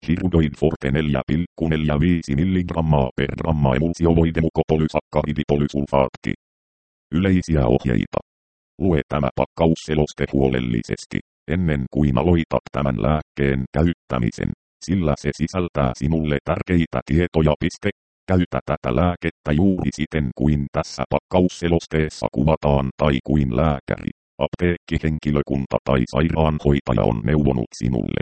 Hirudoid forte 4,45 mg per gramma emulsiovoide mukopolysakkaridipolyssulfaatti. Yleisiä ohjeita. Lue tämä pakkausseloste huolellisesti, ennen kuin aloitat tämän lääkkeen käyttämisen, sillä se sisältää sinulle tärkeitä tietoja. Käytä tätä lääkettä juuri siten kuin tässä pakkausselosteessa kuvataan tai kuin lääkäri, apteekkihenkilökunta tai sairaanhoitaja on neuvonut sinulle.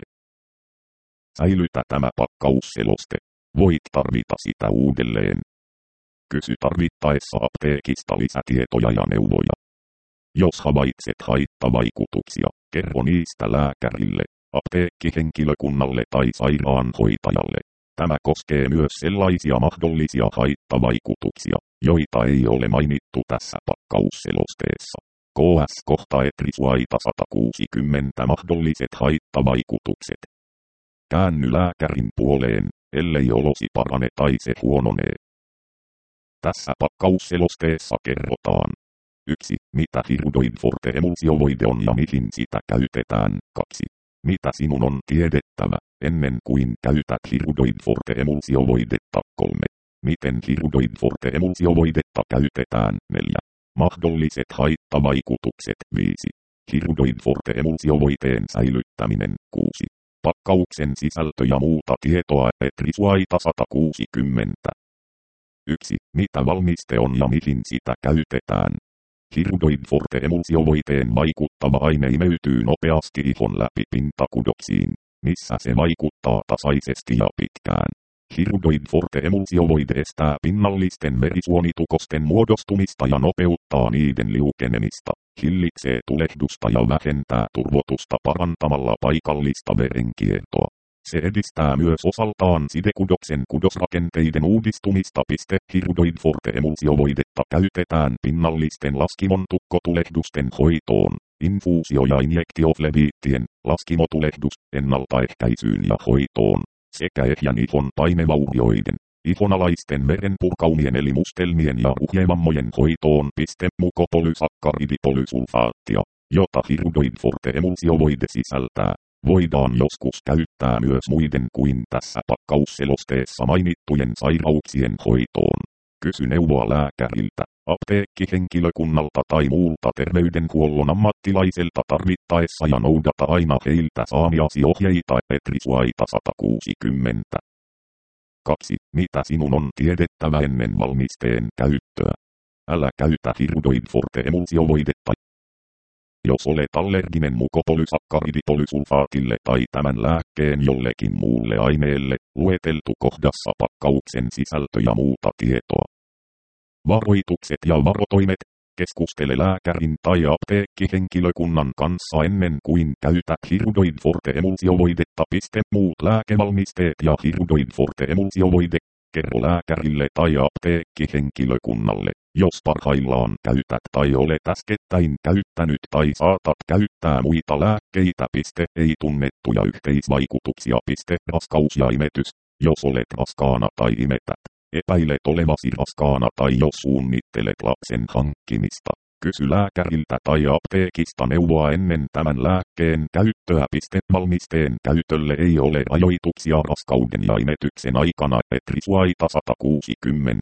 Säilytä tämä pakkausseloste. Voit tarvita sitä uudelleen. Kysy tarvittaessa apteekista lisätietoja ja neuvoja. Jos havaitset haittavaikutuksia, kerro niistä lääkärille, apteekkihenkilökunnalle tai sairaanhoitajalle. Tämä koskee myös sellaisia mahdollisia haittavaikutuksia, joita ei ole mainittu tässä pakkausselosteessa. KS-kohta etrisuaita 160 mahdolliset haittavaikutukset. Käänny lääkärin puoleen, ellei olosi parane tai se huononee. Tässä pakkausselosteessa kerrotaan. 1. Mitä Hirudoid forte emulsiovoide on ja mihin sitä käytetään. 2. Mitä sinun on tiedettävä, ennen kuin käytät Hirudoid forte emulsiovoidetta. 3. Miten Hirudoid forte emulsiovoidetta käytetään. 4. Mahdolliset haittavaikutukset. 5. Hirudoid forte emulsiovoiteen säilyttäminen. 6. Pakkauksen sisältö ja muuta tietoa. Etrisuaita 160. 1. Mitä valmiste on ja mihin sitä käytetään. Hirudoid forte emulsiovoiteen vaikuttava aine imeytyy nopeasti ihon läpi pintakudoksiin, missä se vaikuttaa tasaisesti ja pitkään. Hirudoid forte emulsiovoide estää pinnallisten verisuonitukosten muodostumista ja nopeuttaa niiden liukenemista, hillitsee tulehdusta ja vähentää turvotusta parantamalla paikallista verenkiertoa. Se edistää myös osaltaan sidekudoksen kudosrakenteiden uudistumista. Hirudoid forte emulsiovoidetta käytetään pinnallisten laskimon tukkotulehdusten hoitoon, infuusio- ja injektioflebiittien, laskimotulehdus, ennaltaehkäisyyn ja hoitoon, sekä ehjän ihon painevaurioiden, ihonalaisten verenpurkaumien eli mustelmien ja ruhjevammojen hoitoon. Mukopolysakkaridipolyssulfaattia, jota Hirudoid forte emulsiovoide sisältää, voidaan joskus käyttää myös muiden kuin tässä pakkausselosteessa mainittujen sairauksien hoitoon. Kysy neuvoa lääkäriltä, apteekkihenkilökunnalta tai muulta terveydenhuollon ammattilaiselta tarvittaessa ja noudata aina heiltä saamiasi ohjeita. Etrisuaita 160. 2. Mitä sinun on tiedettävä ennen valmisteen käyttöä? Älä käytä Hirudoid forte emulsiovoidetta, jos olet allerginen mukopolysakkaridipolyssulfaatille tai tämän lääkkeen jollekin muulle aineelle, lueteltu kohdassa pakkauksen sisältö ja muuta tietoa. Varoitukset ja varotoimet. Keskustele lääkärin tai apteekkihenkilökunnan kanssa ennen kuin käytät Hirudoid forte emulsiovoidetta. Muut lääkevalmisteet ja Hirudoid forte emulsiovoide. Kerro lääkärille tai apteekkihenkilökunnalle, jos parhaillaan käytät tai olet äskettäin käyttänyt tai saatat käyttää muita lääkkeitä. Ei tunnettuja yhteisvaikutuksia. Raskaus ja imetys. Jos olet raskaana tai imetät, epäilet olevasi raskaana tai jos suunnittelet lapsen hankkimista, kysy lääkäriltä tai apteekista neuvoa ennen tämän lääkkeen käyttöä. Valmisteen käytölle ei ole rajoituksia raskauden ja imetyksen aikana. Etrisuaita 160.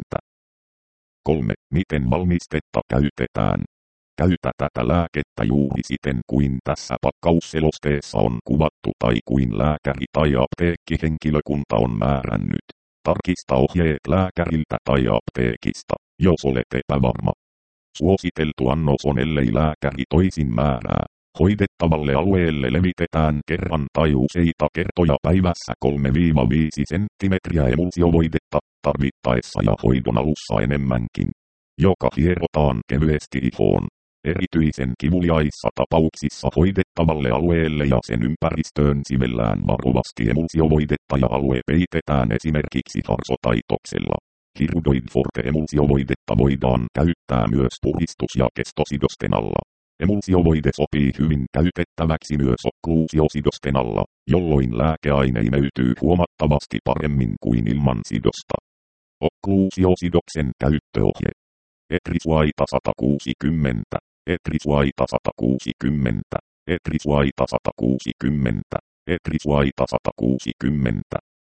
3. Miten valmistetta käytetään? Käytä tätä lääkettä juuri siten kuin tässä pakkausselosteessa on kuvattu tai kuin lääkäri tai apteekkihenkilökunta on määrännyt. Tarkista ohjeet lääkäriltä tai apteekista, jos olet epävarma. Suositeltu annos on ellei lääkäri toisin määrää. Hoidettavalle alueelle levitetään kerran tai useita kertoja päivässä 3-5 senttimetriä emulsiovoidetta, tarvittaessa ja hoidon alussa enemmänkin, joka hierotaan kevyesti ihoon. Erityisen kivuliaissa tapauksissa hoidettavalle alueelle ja sen ympäristöön sivellään varovasti emulsiovoidetta ja alue peitetään esimerkiksi harsotaitoksella. Hirudoid forte emulsiovoidetta voidaan käyttää myös puhdistus- ja kestosidosten alla. Emulsiovoide sopii hyvin käytettäväksi myös okkluusiosidosten alla, jolloin lääkeaine imeytyy huomattavasti paremmin kuin ilman sidosta. Okkluusiosidoksen käyttöohje. Etrisuaita 160. Etrisuaita 160. Etrisuaita 160. Etrisuaita 160.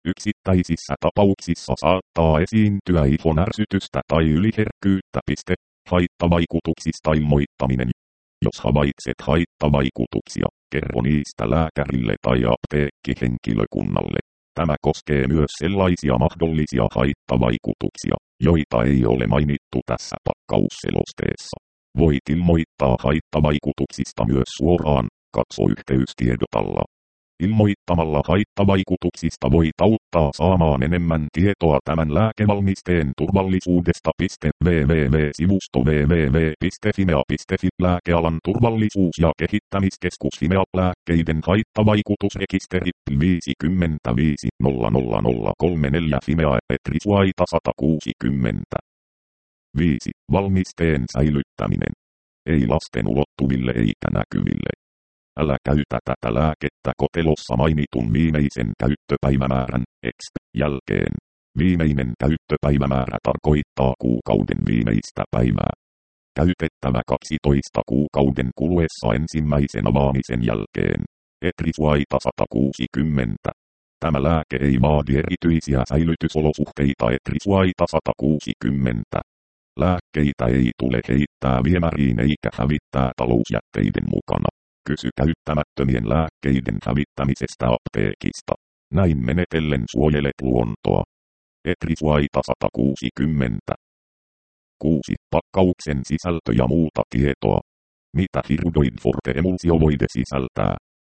Yksittäisissä tapauksissa saattaa esiintyä ihonärsytystä tai yliherkkyyttä. Haittavaikutuksista ilmoittaminen. Jos havaitset haittavaikutuksia, kerro niistä lääkärille tai apteekkihenkilökunnalle. Tämä koskee myös sellaisia mahdollisia haittavaikutuksia, joita ei ole mainittu tässä pakkausselosteessa. Voit ilmoittaa haittavaikutuksista myös suoraan, katso yhteystiedot alla. Ilmoittamalla haittavaikutuksista voit auttaa saamaan enemmän tietoa tämän lääkevalmisteen turvallisuudesta. www.sivusto www.fimea.fi Lääkealan turvallisuus- ja kehittämiskeskus Fimea lääkkeiden haittavaikutusrekisteri 55 Fimea Etrisuaita 160. 5. Valmisteen säilyttäminen. Ei lasten ulottuville eikä näkyville. Älä käytä tätä lääkettä kotelossa mainitun viimeisen käyttöpäivämäärän jälkeen. Viimeinen käyttöpäivämäärä tarkoittaa kuukauden viimeistä päivää. Käytettävä 12 kuukauden kuluessa ensimmäisen avaamisen jälkeen. Etrisuaita 160. Tämä lääke ei vaadi erityisiä säilytysolosuhteita. Etrisuaita 160. Lääkkeitä ei tule heittää viemäriin eikä hävittää talousjätteiden mukana. Kysy käyttämättömien lääkkeiden hävittämisestä apteekista. Näin menetellen suojelet luontoa. Etrisuaita 160. 6. Pakkauksen sisältö ja muuta tietoa. Mitä Hirudoid Forte emulsiovoide sisältää?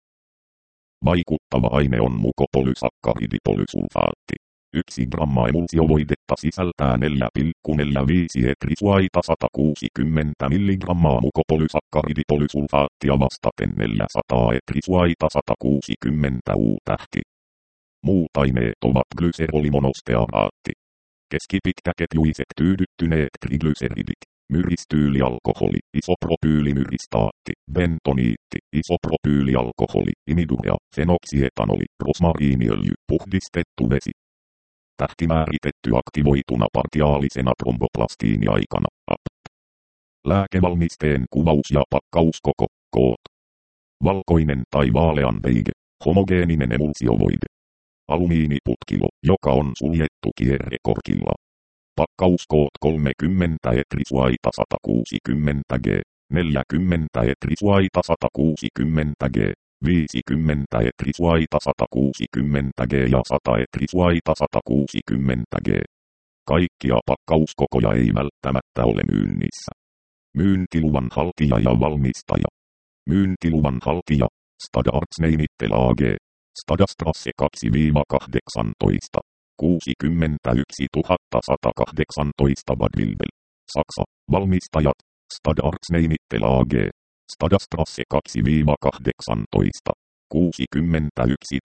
Vaikuttava aine on mukopolysakkaridipolyssulfaatti. 1 gramma emulsiovoidetta sisältää 4,45 etrisuaita 160 milligrammaa mukopolysakkaridipolyssulfaattia vastaten 400 etrisuaita 160 U-tähti. Muut aineet ovat glyserolimonostearaatti. Keskipitkäketjuiset tyydyttyneet triglyseridit, myristyylialkoholi, isopropyylimyristaatti, bentoniitti, isopropyylialkoholi, imidurea, fenoksietanoli, rosmariiniöljy, puhdistettu vesi. Tähti määritetty aktivoituna partiaalisena tromboplastiiniaikana. Lääkevalmisteen kuvaus ja pakkauskoko. Koot. Valkoinen tai vaalean beige, homogeeninen emulsiovoide. Alumiiniputkilo, joka on suljettu kierrekorkilla. Pakkauskoot 30 etrisuaita 160 G, 40 etrisuaita 160 G. 50 etrisuaita 160 G ja 100 etrisuaita 160 G. Kaikkia pakkauskokoja ei välttämättä ole myynnissä. Myyntiluvan haltija ja valmistaja. Myyntiluvan haltija, Stada Arzneimittel AG, Stadastrasse 2-18, 61 118 Bad Vilbel, Saksa. Valmistajat, Stada Arzneimittel AG. Stadastrasse 2-18, 61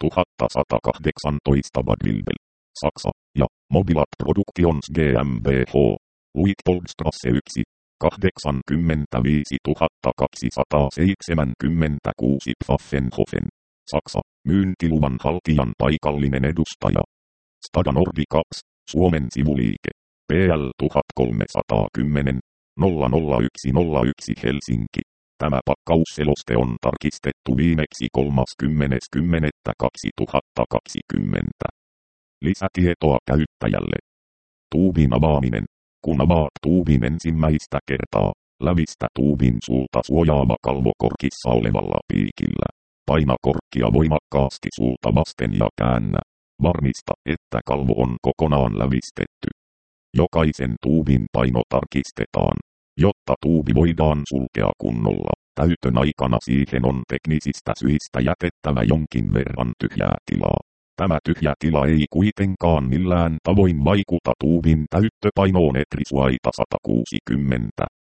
118 Bad Vilbel, Saksa, ja Mobilat Productions GmbH, Luitpoldstrasse 1, 85 276 Pfaffenhofen, Saksa, myyntiluvan haltijan paikallinen edustaja. Stada Nordicaps, Suomen sivuliike, PL 1310 00101 Helsinki. Tämä pakkausseloste on tarkistettu viimeksi 30.10.2020. Lisätietoa käyttäjälle. Tuubin avaaminen. Kun avaat tuubin ensimmäistä kertaa, lävistä tuubin suuta suojaava kalvo korkissa olevalla piikillä. Paina korkkia voimakkaasti suuta vasten ja käännä. Varmista, että kalvo on kokonaan lävistetty. Jokaisen tuubin paino tarkistetaan. Jotta tuubi voidaan sulkea kunnolla, täytön aikana siihen on teknisistä syistä jätettävä jonkin verran tyhjää tilaa. Tämä tyhjä tila ei kuitenkaan millään tavoin vaikuta tuubin täyttöpainoon etrisuaita 160.